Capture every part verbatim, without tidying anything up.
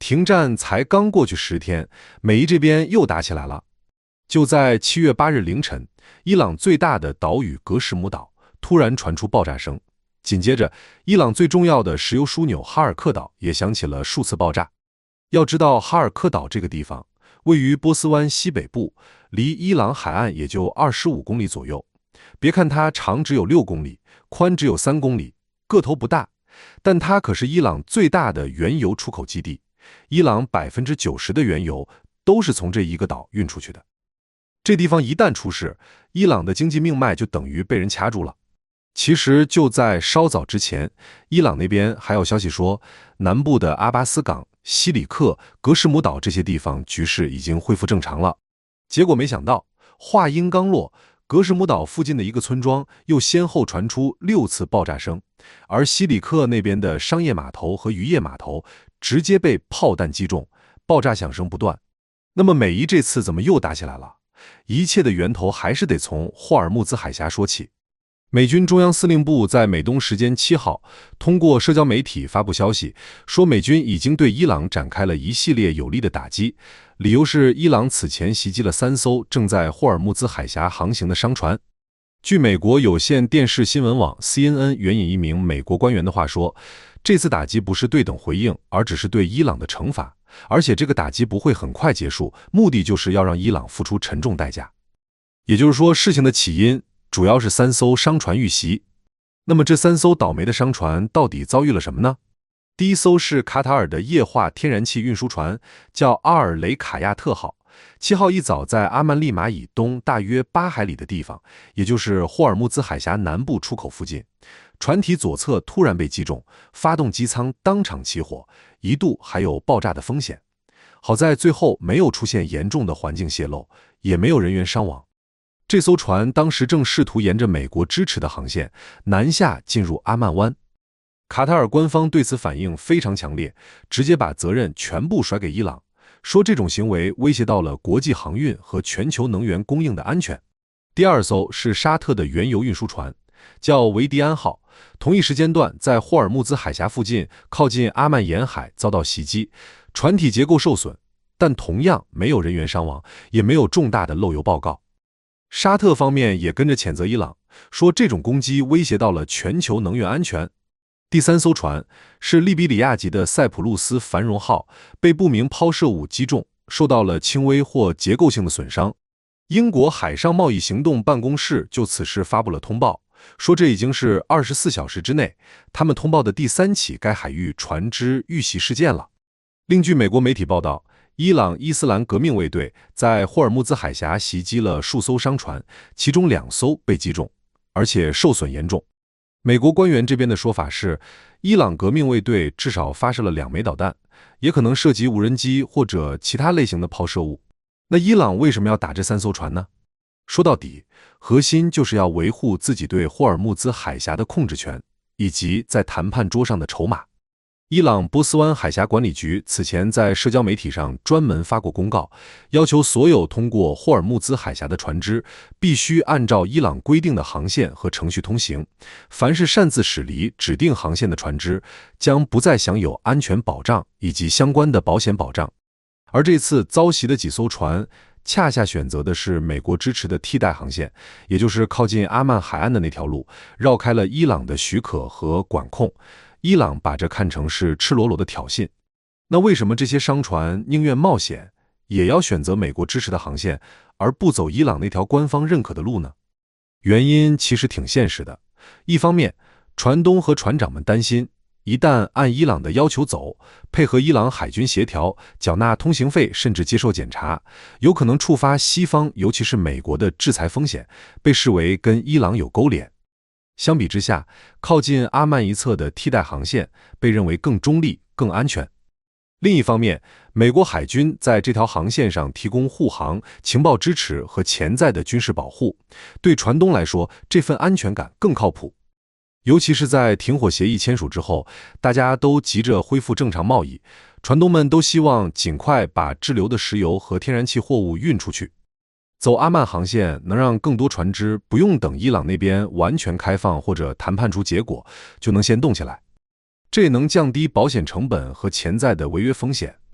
停战才刚过去十天，美伊这边又打起来了。就在七月八日凌晨，伊朗最大的岛屿格什姆岛突然传出爆炸声，紧接着，伊朗最重要的石油枢纽哈尔克岛也响起了数次爆炸。要知道，哈尔克岛这个地方位于波斯湾西北部，离伊朗海岸也就二十五公里左右。别看它长只有六公里，宽只有三公里，个头不大，但它可是伊朗最大的原油出口基地。伊朗百分之九十的原油都是从这一个岛运出去的。这地方一旦出事，伊朗的经济命脉就等于被人掐住了。其实就在稍早之前，伊朗那边还有消息说，南部的阿巴斯港、西里克、格什姆岛这些地方局势已经恢复正常了。结果没想到，话音刚落，格什姆岛附近的一个村庄又先后传出六次爆炸声，而西里克那边的商业码头和渔业码头直接被炮弹击中，爆炸响声不断。那么美伊这次怎么又打起来了？一切的源头还是得从霍尔木兹海峡说起。美军中央司令部在美东时间七号通过社交媒体发布消息，说美军已经对伊朗展开了一系列有力的打击，理由是伊朗此前袭击了三艘正在霍尔木兹海峡航行的商船。据美国有线电视新闻网 C N N 援引一名美国官员的话说，这次打击不是对等回应，而只是对伊朗的惩罚，而且这个打击不会很快结束，目的就是要让伊朗付出沉重代价。也就是说，事情的起因主要是三艘商船遇袭。那么这三艘倒霉的商船到底遭遇了什么呢？第一艘是卡塔尔的液化天然气运输船，叫阿尔雷卡亚特号。七号一早在阿曼利马以东大约八海里的地方，也就是霍尔木兹海峡南部出口附近，船体左侧突然被击中，发动机舱当场起火，一度还有爆炸的风险。好在最后没有出现严重的环境泄漏，也没有人员伤亡。这艘船当时正试图沿着美国支持的航线南下进入阿曼湾。卡塔尔官方对此反应非常强烈，直接把责任全部甩给伊朗，说这种行为威胁到了国际航运和全球能源供应的安全。第二艘是沙特的原油运输船，叫维迪安号，同一时间段在霍尔木兹海峡附近靠近阿曼沿海遭到袭击，船体结构受损，但同样没有人员伤亡，也没有重大的漏油报告。沙特方面也跟着谴责伊朗，说这种攻击威胁到了全球能源安全。第三艘船是利比里亚籍的塞浦路斯繁荣号，被不明抛射物击中，受到了轻微或结构性的损伤。英国海上贸易行动办公室就此事发布了通报，说这已经是二十四小时之内他们通报的第三起该海域船只遇袭事件了。另据美国媒体报道，伊朗伊斯兰革命卫队在霍尔木兹海峡袭击了数艘商船，其中两艘被击中，而且受损严重。美国官员这边的说法是，伊朗革命卫队至少发射了两枚导弹，也可能涉及无人机或者其他类型的抛射物。那伊朗为什么要打这三艘船呢？说到底，核心就是要维护自己对霍尔木兹海峡的控制权，以及在谈判桌上的筹码。伊朗波斯湾海峡管理局此前在社交媒体上专门发过公告，要求所有通过霍尔木兹海峡的船只必须按照伊朗规定的航线和程序通行，凡是擅自驶离指定航线的船只将不再享有安全保障以及相关的保险保障。而这次遭袭的几艘船恰恰选择的是美国支持的替代航线，也就是靠近阿曼海岸的那条路，绕开了伊朗的许可和管控。伊朗把这看成是赤裸裸的挑衅。那为什么这些商船宁愿冒险，也要选择美国支持的航线，而不走伊朗那条官方认可的路呢？原因其实挺现实的。一方面，船东和船长们担心，一旦按伊朗的要求走，配合伊朗海军协调，缴纳通行费，甚至接受检查，有可能触发西方，尤其是美国的制裁风险，被视为跟伊朗有勾连。相比之下，靠近阿曼一侧的替代航线被认为更中立、更安全。另一方面，美国海军在这条航线上提供护航、情报支持和潜在的军事保护，对船东来说，这份安全感更靠谱。尤其是在停火协议签署之后，大家都急着恢复正常贸易，船东们都希望尽快把滞留的石油和天然气货物运出去。走阿曼航线能让更多船只不用等伊朗那边完全开放或者谈判出结果，就能先动起来。这也能降低保险成本和潜在的违约风险。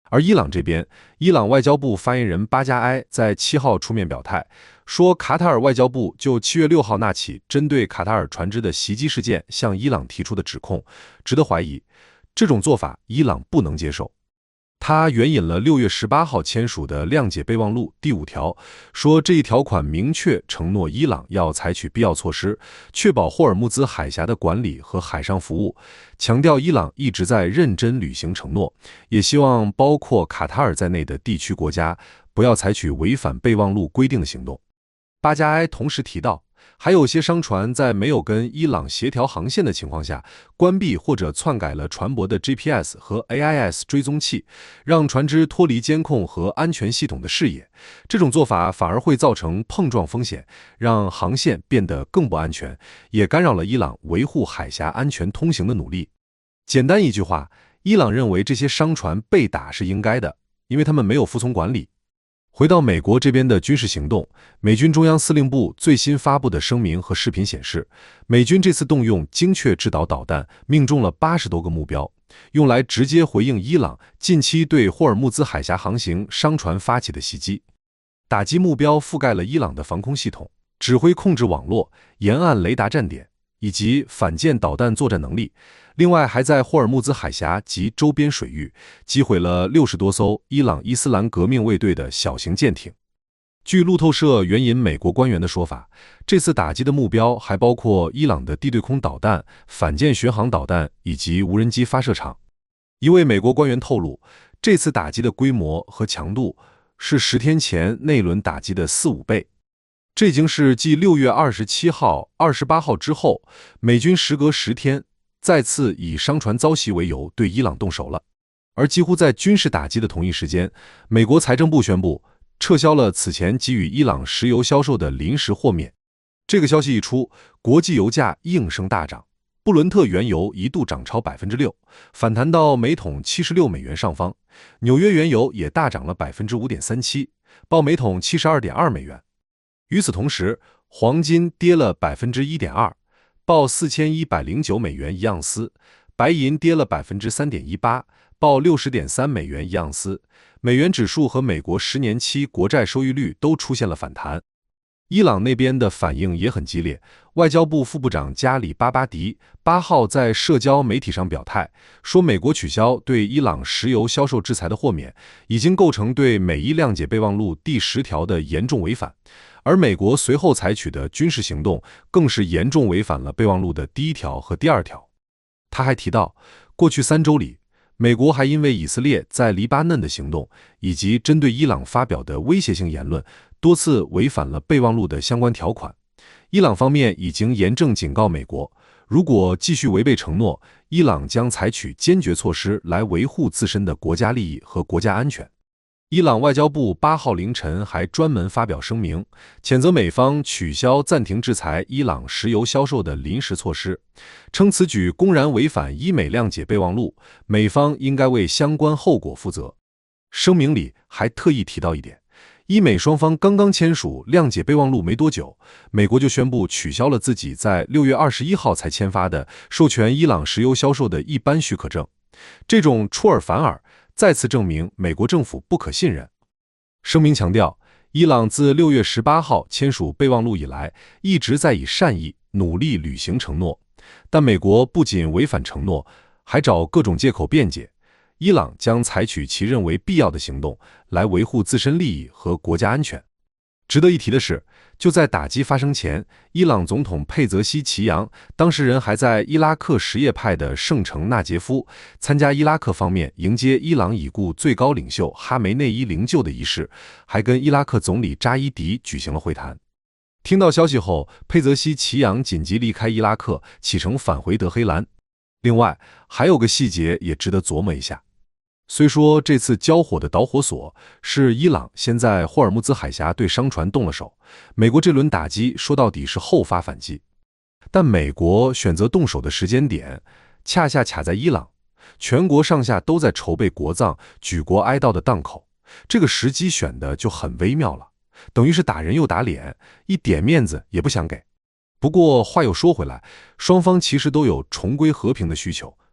而伊朗这边，伊朗外交部发言人巴加埃在七号出面表态，说卡塔尔外交部就七月六号那起针对卡塔尔船只的袭击事件向伊朗提出的指控值得怀疑，这种做法伊朗不能接受。他援引了六月十八号签署的谅解备忘录第五条，说这一条款明确承诺伊朗要采取必要措施，确保霍尔木兹海峡的管理和海上服务，强调伊朗一直在认真履行承诺，也希望包括卡塔尔在内的地区国家不要采取违反备忘录规定的行动。巴加埃同时提到，还有些商船在没有跟伊朗协调航线的情况下，关闭或者篡改了船舶的 G P S 和 A I S 追踪器，让船只脱离监控和安全系统的视野。这种做法反而会造成碰撞风险，让航线变得更不安全，也干扰了伊朗维护海峡安全通行的努力。简单一句话，伊朗认为这些商船被打是应该的，因为他们没有服从管理。回到美国这边的军事行动，美军中央司令部最新发布的声明和视频显示，美军这次动用精确制导导弹，命中了八十多个目标，用来直接回应伊朗近期对霍尔木兹海峡航行商船发起的袭击。打击目标覆盖了伊朗的防空系统、指挥控制网络、沿岸雷达站点以及反舰导弹作战能力。另外，还在霍尔木兹海峡及周边水域击毁了六十多艘伊朗伊斯兰革命卫队的小型舰艇。据路透社援引美国官员的说法，这次打击的目标还包括伊朗的地对空导弹、反舰巡航导弹以及无人机发射场。一位美国官员透露，这次打击的规模和强度是十天前那轮打击的四五倍。这已经是继六月二十七号、二十八号之后，美军时隔十天再次以商船遭袭为由对伊朗动手了。而几乎在军事打击的同一时间，美国财政部宣布撤销了此前给予伊朗石油销售的临时豁免。这个消息一出，国际油价应声大涨，布伦特原油一度涨超 百分之六， 反弹到每桶七十六美元上方。纽约原油也大涨了 百分之五点三七， 报每桶 七十二点二美元。与此同时，黄金跌了 百分之一点二，报四千一百零九美元一盎司，白银跌了 百分之三点一八， 报 六十点三美元一盎司，美元指数和美国十年期国债收益率都出现了反弹。伊朗那边的反应也很激烈，外交部副部长加里巴巴迪八号在社交媒体上表态，说美国取消对伊朗石油销售制裁的豁免，已经构成对美伊谅解备忘录第十条的严重违反，而美国随后采取的军事行动更是严重违反了备忘录的第一条和第二条。他还提到，过去三周里，美国还因为以色列在黎巴嫩的行动以及针对伊朗发表的威胁性言论，多次违反了备忘录的相关条款。伊朗方面已经严正警告美国，如果继续违背承诺，伊朗将采取坚决措施来维护自身的国家利益和国家安全。伊朗外交部八号凌晨还专门发表声明，谴责美方取消暂停制裁伊朗石油销售的临时措施，称此举公然违反伊美谅解备忘录，美方应该为相关后果负责。声明里还特意提到一点，伊美双方刚刚签署谅解备忘录没多久，美国就宣布取消了自己在六月二十一号才签发的授权伊朗石油销售的一般许可证。这种出尔反尔，再次证明美国政府不可信任。声明强调，伊朗自六月十八号签署备忘录以来，一直在以善意努力履行承诺，但美国不仅违反承诺，还找各种借口辩解。伊朗将采取其认为必要的行动来维护自身利益和国家安全。值得一提的是，就在打击发生前，伊朗总统佩泽西奇扬当事人还在伊拉克什叶派的圣城纳杰夫参加伊拉克方面迎接伊朗已故最高领袖哈梅内伊灵柩的仪式，还跟伊拉克总理扎伊迪举行了会谈。听到消息后，佩泽西奇扬紧急离开伊拉克，启程返回德黑兰。另外，还有个细节也值得琢磨一下。虽说这次交火的导火索是伊朗先在霍尔木兹海峡对商船动了手，美国这轮打击说到底是后发反击，但美国选择动手的时间点恰恰卡在伊朗全国上下都在筹备国葬、举国哀悼的档口，这个时机选的就很微妙了，等于是打人又打脸，一点面子也不想给。不过话又说回来，双方其实都有重归和平的需求，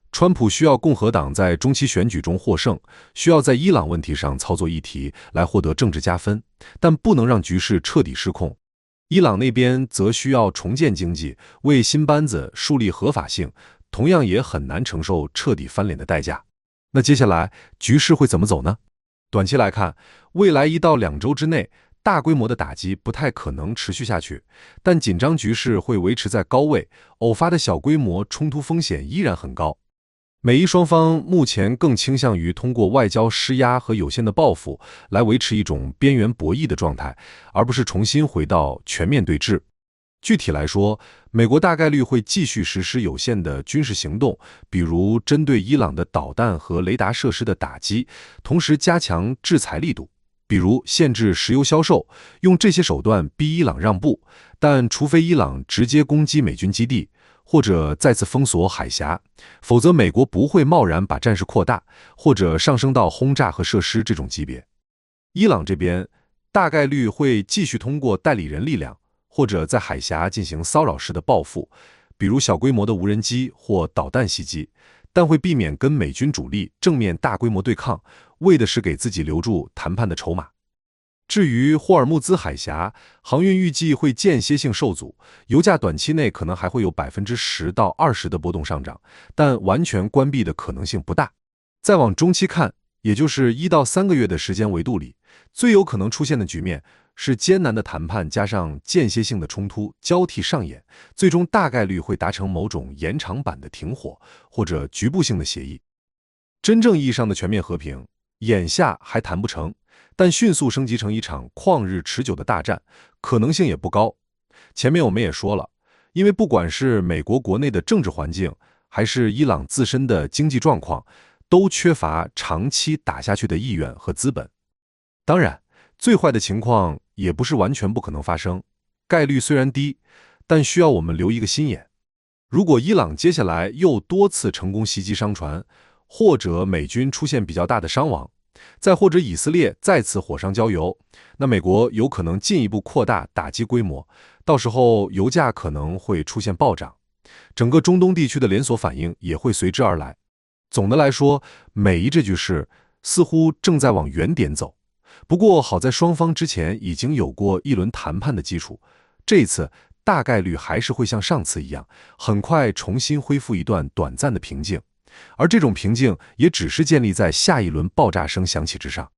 川普需要共和党在中期选举中获胜，需要在伊朗问题上操作议题来获得政治加分，但不能让局势彻底失控。伊朗那边则需要重建经济，为新班子树立合法性，同样也很难承受彻底翻脸的代价。那接下来局势会怎么走呢？短期来看，未来一到两周之内，大规模的打击不太可能持续下去，但紧张局势会维持在高位，偶发的小规模冲突风险依然很高。美伊双方目前更倾向于通过外交施压和有限的报复来维持一种边缘博弈的状态，而不是重新回到全面对峙。具体来说，美国大概率会继续实施有限的军事行动，比如针对伊朗的导弹和雷达设施的打击，同时加强制裁力度，比如限制石油销售，用这些手段逼伊朗让步，但除非伊朗直接攻击美军基地，或者再次封锁海峡，否则美国不会贸然把战事扩大，或者上升到轰炸和设施这种级别。伊朗这边大概率会继续通过代理人力量，或者在海峡进行骚扰式的报复，比如小规模的无人机或导弹袭击，但会避免跟美军主力正面大规模对抗，为的是给自己留住谈判的筹码。至于霍尔木兹海峡，航运预计会间歇性受阻，油价短期内可能还会有 百分之十到二十 的波动上涨，但完全关闭的可能性不大。再往中期看，也就是一到三个月的时间维度里，最有可能出现的局面是艰难的谈判加上间歇性的冲突交替上演，最终大概率会达成某种延长版的停火或者局部性的协议。真正意义上的全面和平，眼下还谈不成，但迅速升级成一场旷日持久的大战，可能性也不高。前面我们也说了，因为不管是美国国内的政治环境，还是伊朗自身的经济状况，都缺乏长期打下去的意愿和资本。当然，最坏的情况也不是完全不可能发生，概率虽然低，但需要我们留一个心眼。如果伊朗接下来又多次成功袭击商船，或者美军出现比较大的伤亡，再或者以色列再次火上浇油，那美国有可能进一步扩大打击规模，到时候油价可能会出现暴涨，整个中东地区的连锁反应也会随之而来。总的来说，美伊这局势似乎正在往原点走，不过好在双方之前已经有过一轮谈判的基础，这一次大概率还是会像上次一样，很快重新恢复一段短暂的平静，而这种平静也只是建立在下一轮爆炸声响起之上。